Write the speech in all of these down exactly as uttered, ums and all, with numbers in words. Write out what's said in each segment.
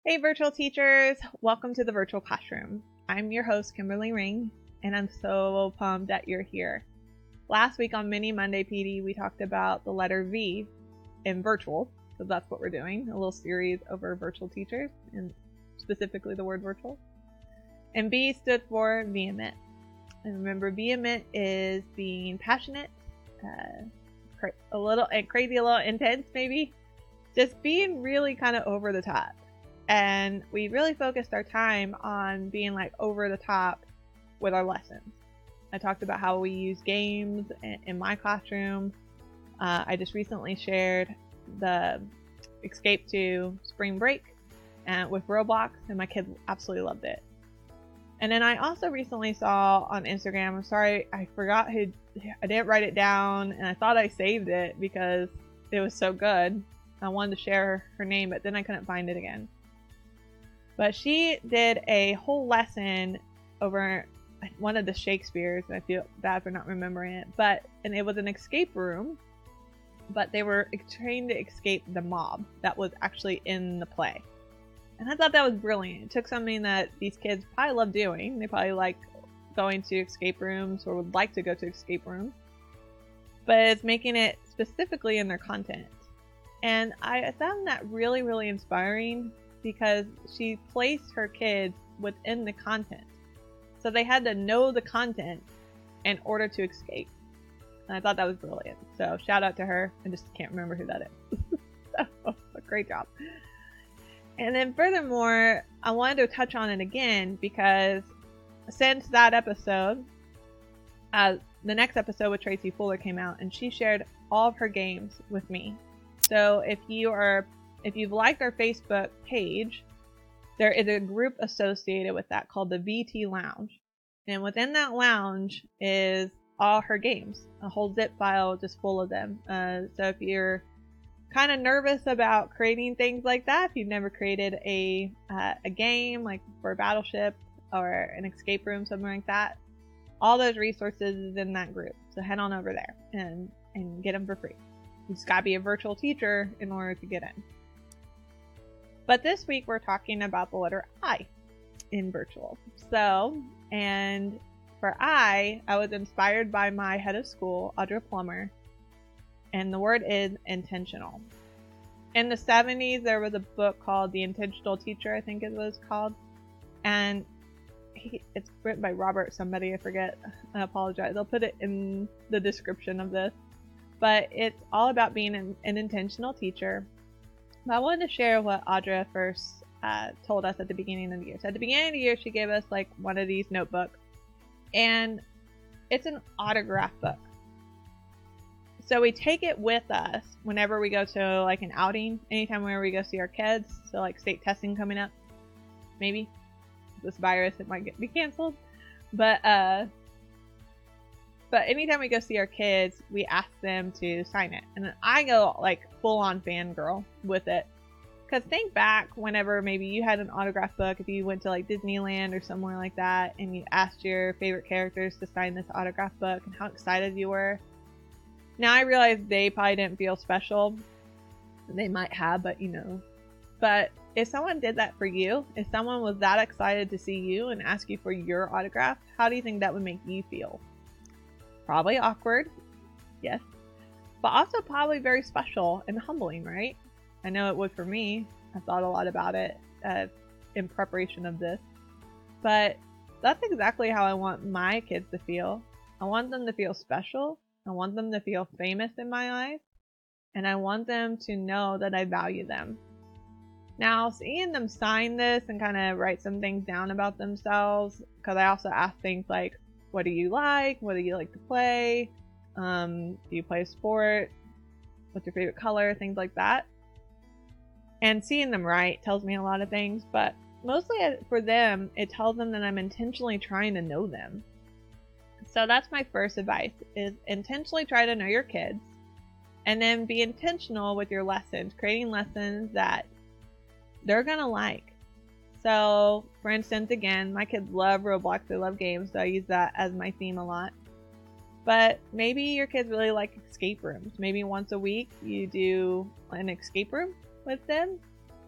Hey virtual teachers, welcome to the virtual classroom. I'm your host Kimberly Ring, and I'm so pumped that you're here. Last week on Mini Monday P D, we talked about the letter V in virtual, so that's what we're doing, a little series over virtual teachers, and specifically the word virtual. And V stood for vehement. And remember, vehement is being passionate, uh, cra- a little and crazy, a little intense maybe, just being really kind of over the top. And we really focused our time on being like over the top with our lessons. I talked about how we use games in, in my classroom. Uh, I just recently shared the Escape to Spring Break uh, with Roblox, and my kids absolutely loved it. And then I also recently saw on Instagram, I'm sorry, I forgot who, I didn't write it down, and I thought I saved it because it was so good. I wanted to share her name, but then I couldn't find it again. But she did a whole lesson over one of the Shakespeare's, and I feel bad for not remembering it, but, and it was an escape room, but they were trying to escape the mob that was actually in the play. And I thought that was brilliant. It took something that these kids probably love doing. They probably like going to escape rooms or would like to go to escape rooms, but it's making it specifically in their content. And I found that really, really inspiring because she placed her kids within the content. So they had to know the content in order to escape. And I thought that was brilliant. So shout out to her. I just can't remember who that is. So, a great job. And then furthermore, I wanted to touch on it again because since that episode, uh, the next episode with Tracy Fuller came out, and she shared all of her games with me. So if you are, if you've liked our Facebook page, there is a group associated with that called the V T Lounge. And within that lounge is all her games, a whole zip file just full of them. Uh, so if you're kind of nervous about creating things like that, if you've never created a uh, a game like for a Battleship or an escape room, something like that, all those resources is in that group. So head on over there and, and get them for free. You just gotta be a virtual teacher in order to get in. But this week we're talking about the letter I in virtual. So, and for I, I was inspired by my head of school, Audra Plummer, and the word is intentional. In the seventies, there was a book called The Intentional Teacher, I think it was called, and he, it's written by Robert somebody, I forget, I apologize. I'll put it in the description of this. But it's all about being an, an intentional teacher. But I wanted to share what Audra first uh, told us at the beginning of the year. So at the beginning of the year, she gave us like one of these notebooks, and it's an autograph book. So we take it with us whenever we go to like an outing, anytime whenever we go see our kids. So like state testing coming up, maybe this virus, it might get, be canceled. But uh, but anytime we go see our kids, we ask them to sign it, and then I go like full on fangirl with it. Cause think back whenever maybe you had an autograph book, if you went to like Disneyland or somewhere like that, and you asked your favorite characters to sign this autograph book, and how excited you were. Now I realize they probably didn't feel special. They might have, but you know. But if someone did that for you, if someone was that excited to see you and ask you for your autograph, how do you think that would make you feel? Probably awkward, yes. But also probably very special and humbling, right? I know it would for me. I thought a lot about it uh, in preparation of this. But that's exactly how I want my kids to feel. I want them to feel special. I want them to feel famous in my eyes, and I want them to know that I value them. Now, seeing them sign this and kind of write some things down about themselves, because I also ask things like, what do you like? What do you like to play? Um, do you play a sport? What's your favorite color? Things like that. And seeing them write tells me a lot of things, but mostly for them, it tells them that I'm intentionally trying to know them. So that's my first advice, is intentionally try to know your kids, and then be intentional with your lessons, creating lessons that they're gonna like. So for instance, again, my kids love Roblox, they love games, so I use that as my theme a lot. But maybe your kids really like escape rooms. Maybe once a week you do an escape room with them,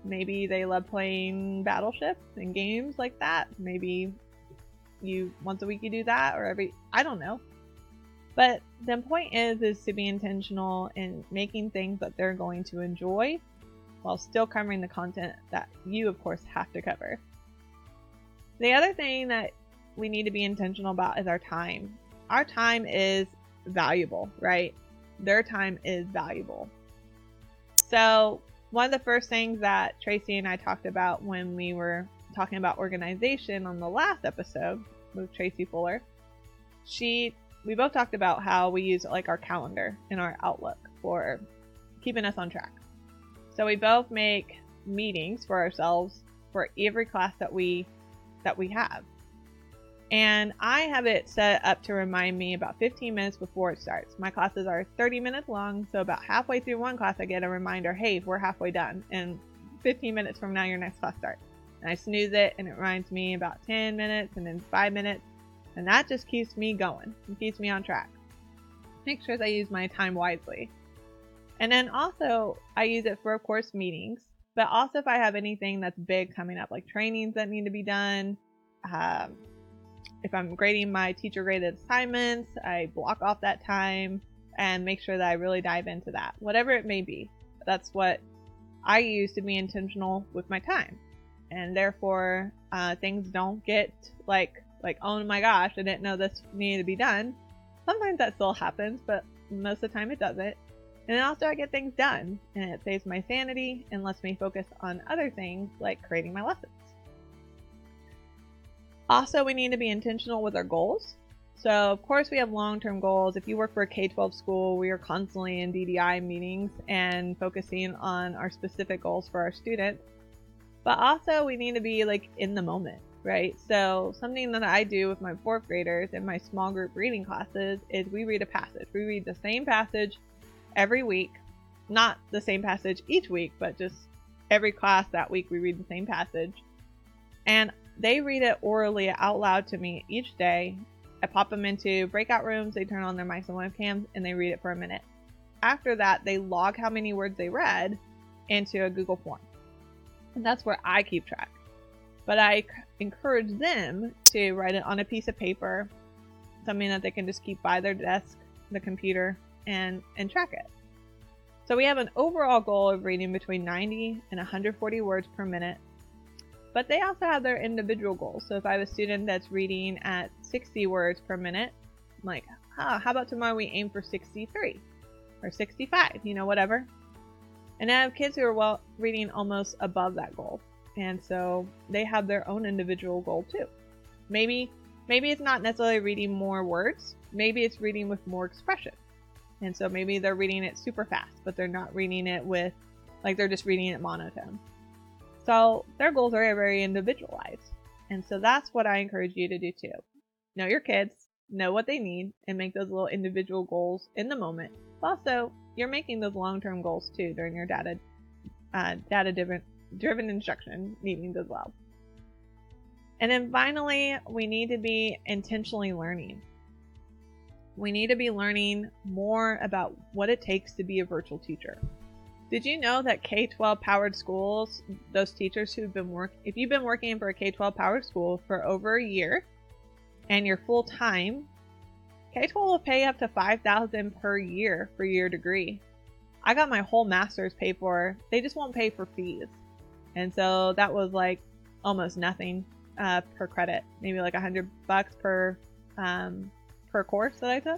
Maybe they love playing battleships and games like that. Maybe you once a week you do that, or every, I don't know. But the point is, is to be intentional in making things that they're going to enjoy while still covering the content that you, of course, have to cover. The other thing that we need to be intentional about is our time. Our time is valuable, right? Their time is valuable. So one of the first things that Tracy and I talked about when we were talking about organization on the last episode with Tracy Fuller, she we both talked about how we use like our calendar in our Outlook for keeping us on track. So we both make meetings for ourselves for every class that we that we have. And I have it set up to remind me about fifteen minutes before it starts. My classes are thirty minutes long, so about halfway through one class I get a reminder, hey, we're halfway done, and fifteen minutes from now your next class starts. And I snooze it, and it reminds me about ten minutes, and then five minutes, and that just keeps me going. It keeps me on track. Make sure that I use my time wisely. And then also, I use it for, of course, meetings, but also if I have anything that's big coming up, like trainings that need to be done, um, if I'm grading my teacher graded assignments, I block off that time and make sure that I really dive into that, whatever it may be. That's what I use to be intentional with my time. And therefore, uh, things don't get like, like, oh my gosh, I didn't know this needed to be done. Sometimes that still happens, but most of the time it doesn't. And then also I get things done, and it saves my sanity and lets me focus on other things like creating my lessons. Also, we need to be intentional with our goals. So, of course, we have long-term goals. If you work for a K twelve school, we are constantly in D D I meetings and focusing on our specific goals for our students. But also, we need to be, like, in the moment, right? So, something that I do with my fourth graders in my small group reading classes is we read a passage. We read the same passage every week. Not the same passage each week, but just every class that week we read the same passage. And they read it orally out loud to me each day. I pop them into breakout rooms, they turn on their mics and webcams, and they read it for a minute. After that, they log how many words they read into a Google form. And that's where I keep track. But I encourage them to write it on a piece of paper, something that they can just keep by their desk, the computer, and, and track it. So we have an overall goal of reading between ninety and one hundred forty words per minute. But they also have their individual goals. So if I have a student that's reading at sixty words per minute, I'm like, oh, how about tomorrow we aim for sixty-three or sixty-five, you know, whatever. And I have kids who are well reading almost above that goal. And so they have their own individual goal too. Maybe, maybe it's not necessarily reading more words. Maybe it's reading with more expression. And so maybe they're reading it super fast, but they're not reading it with, like they're just reading it monotone. So their goals are very individualized. And so that's what I encourage you to do too. Know your kids, know what they need, and make those little individual goals in the moment. Also, you're making those long-term goals too during your data, uh, data-driven driven instruction meetings as well. And then finally, we need to be intentionally learning. We need to be learning more about what it takes to be a virtual teacher. Did you know that K twelve powered schools, those teachers who've been working, if you've been working for a K twelve powered school for over a year and you're full time, K twelve will pay up to five thousand dollars per year for your degree. I got my whole master's paid for. They just won't pay for fees. And so that was like almost nothing uh, per credit, maybe like a hundred bucks per um, per course that I took.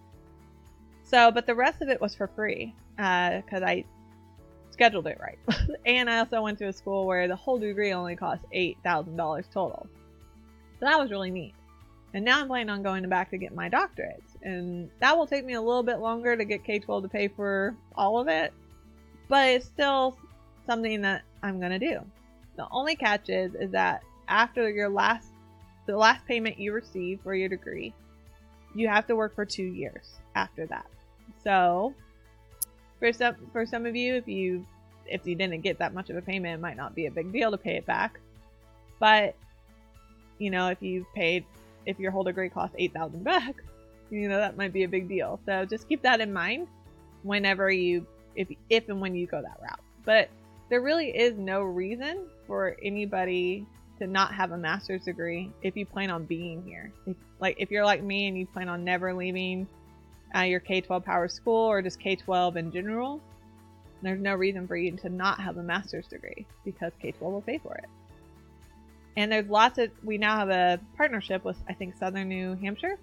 So, but the rest of it was for free because uh, I scheduled it right. And I also went to a school where the whole degree only cost eight thousand dollars total. So that was really neat. And now I'm planning on going back to get my doctorate. And that will take me a little bit longer to get K twelve to pay for all of it. But it's still something that I'm going to do. The only catch is, is that after your last, the last payment you receive for your degree, you have to work for two years after that. So for some, for some of you, if you, if you didn't get that much of a payment, it might not be a big deal to pay it back. But, you know, if you paid, if your whole degree cost eight thousand bucks, you know, that might be a big deal. So just keep that in mind whenever you, if, if and when you go that route. But there really is no reason for anybody to not have a master's degree if you plan on being here. If, like if you're like me and you plan on never leaving uh, your K twelve power school or just K twelve in general, there's no reason for you to not have a master's degree because K twelve will pay for it. And there's lots of, we now have a partnership with, I think, Southern New Hampshire.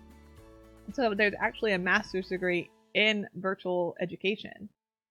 So there's actually a master's degree in virtual education.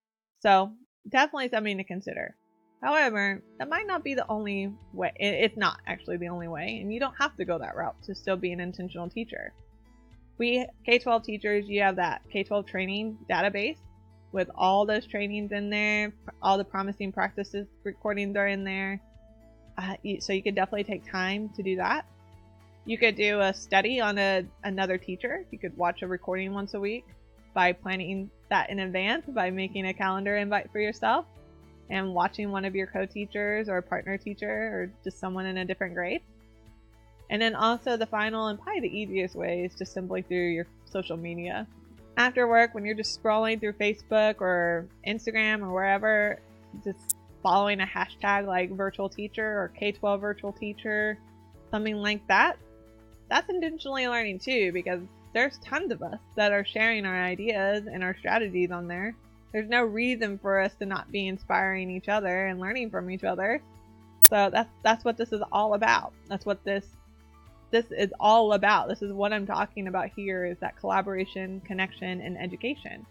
So definitely something to consider. However, that might not be the only way. It's not actually the only way, and you don't have to go that route to still be an intentional teacher. We K twelve teachers, you have that K twelve training database with all those trainings in there, all the promising practices recordings are in there. Uh, so you could definitely take time to do that. You could do a study on a, another teacher. You could watch a recording once a week by planning that in advance, by making a calendar invite for yourself and watching one of your co-teachers or a partner teacher or just someone in a different grade. And then also the final and probably the easiest way is just simply through your social media. After work, when you're just scrolling through Facebook or Instagram or wherever, just following a hashtag like virtual teacher or K twelve virtual teacher, something like that, that's intentionally learning too, because there's tons of us that are sharing our ideas and our strategies on there. There's no reason for us to not be inspiring each other and learning from each other. So that's that's what this is all about. That's what this this is all about. This is what I'm talking about here, is that collaboration, connection, and education.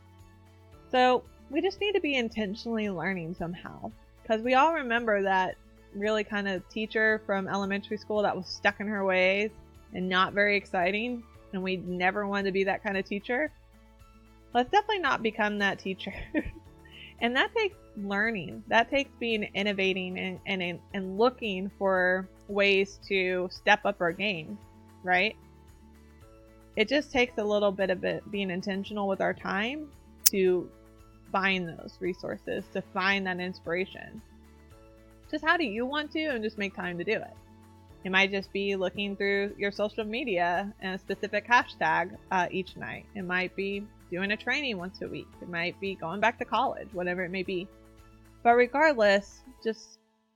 So we just need to be intentionally learning somehow, because we all remember that really kind of teacher from elementary school that was stuck in her ways and not very exciting, and we never wanted to be that kind of teacher. Let's definitely not become that teacher. And that takes learning. That takes being innovating and, and, and looking for ways to step up our game, right? It just takes a little bit of it being intentional with our time to find those resources, to find that inspiration. Just how do you want to, and just make time to do it. It might just be looking through your social media and a specific hashtag uh, each night. It might be doing a training once a week. It might be going back to college, whatever it may be. But regardless, just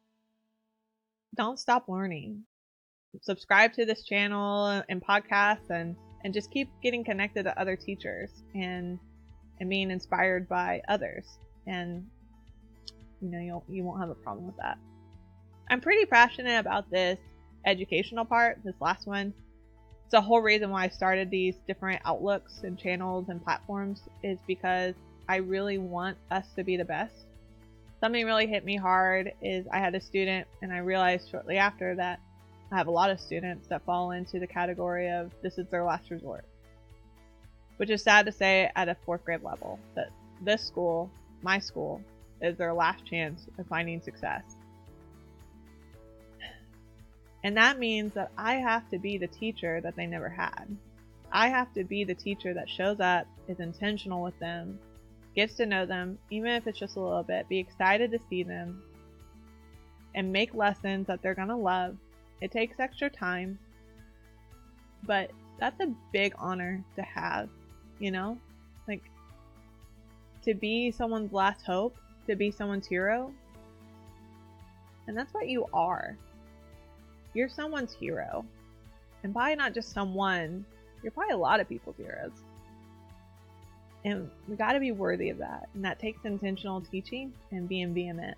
don't stop learning. Subscribe to this channel and podcasts, and, and just keep getting connected to other teachers and and being inspired by others. And you know, you'll, you won't have a problem with that. I'm pretty passionate about this educational part, this last one. It's the whole reason why I started these different outlooks and channels and platforms, is because I really want us to be the best. Something really hit me hard is I had a student, and I realized shortly after that I have a lot of students that fall into the category of this is their last resort. Which is sad to say at a fourth grade level, that this school, my school, is their last chance of finding success. And that means that I have to be the teacher that they never had. I have to be the teacher that shows up, is intentional with them, gets to know them, even if it's just a little bit, be excited to see them, and make lessons that they're gonna love. It takes extra time, but that's a big honor to have, you know? Like, to be someone's last hope, to be someone's hero. And that's what you are. You're someone's hero. And probably not just someone, you're probably a lot of people's heroes. And we gotta be worthy of that. And that takes intentional teaching and being vehement.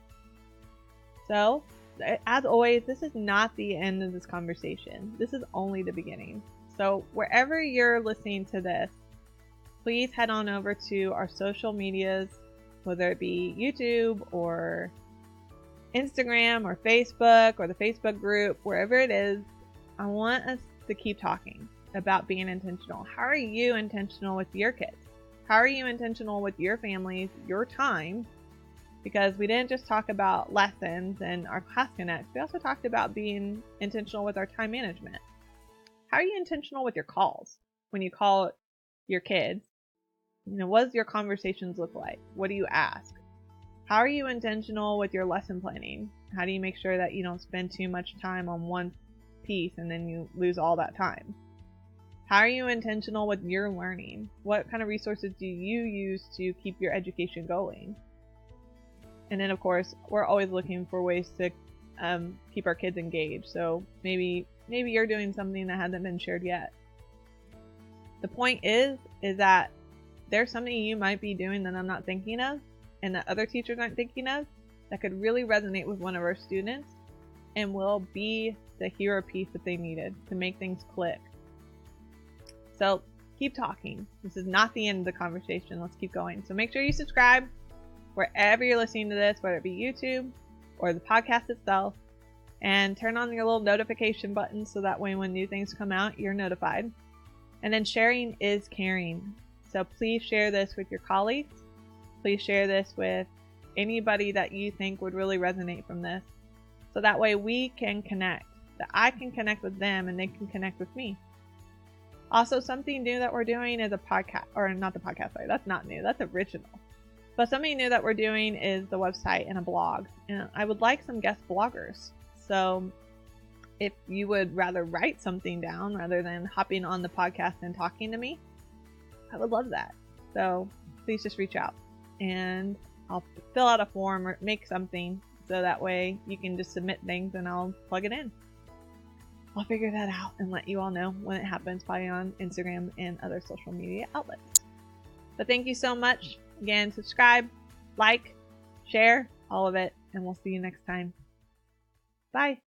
So, as always, this is not the end of this conversation. This is only the beginning. So wherever you're listening to this, please head on over to our social medias, whether it be YouTube or Instagram or Facebook or the Facebook group, wherever it is. I want us to keep talking about being intentional. How are you intentional with your kids? How are you intentional with your families, your time? Because we didn't just talk about lessons and our class connects. We also talked about being intentional with our time management. How are you intentional with your calls? When you call your kids, you know, what does your conversations look like? What do you ask? How are you intentional with your lesson planning? How do you make sure that you don't spend too much time on one piece and then you lose all that time? How are you intentional with your learning? What kind of resources do you use to keep your education going? And then, of course, we're always looking for ways to um, keep our kids engaged. So maybe maybe you're doing something that hasn't been shared yet. The point is, is that there's something you might be doing that I'm not thinking of, and that other teachers aren't thinking of, that could really resonate with one of our students and will be the hero piece that they needed to make things click. So keep talking. This is not the end of the conversation. Let's keep going. So make sure you subscribe wherever you're listening to this, whether it be YouTube or the podcast itself, and turn on your little notification button so that way when new things come out, you're notified. And then sharing is caring. So please share this with your colleagues. Please share this with anybody that you think would really resonate from this. So that way we can connect. That I can connect with them and they can connect with me. Also, something new that we're doing is a podcast, or not the podcast, sorry, that's not new, that's original. But something new that we're doing is the website and a blog. And I would like some guest bloggers. So if you would rather write something down rather than hopping on the podcast and talking to me, I would love that. So please just reach out and I'll fill out a form or make something so that way you can just submit things and I'll plug it in. I'll figure that out and let you all know when it happens, probably on Instagram and other social media outlets. But thank you so much. Again, subscribe, like, share, all of it, and we'll see you next time. Bye.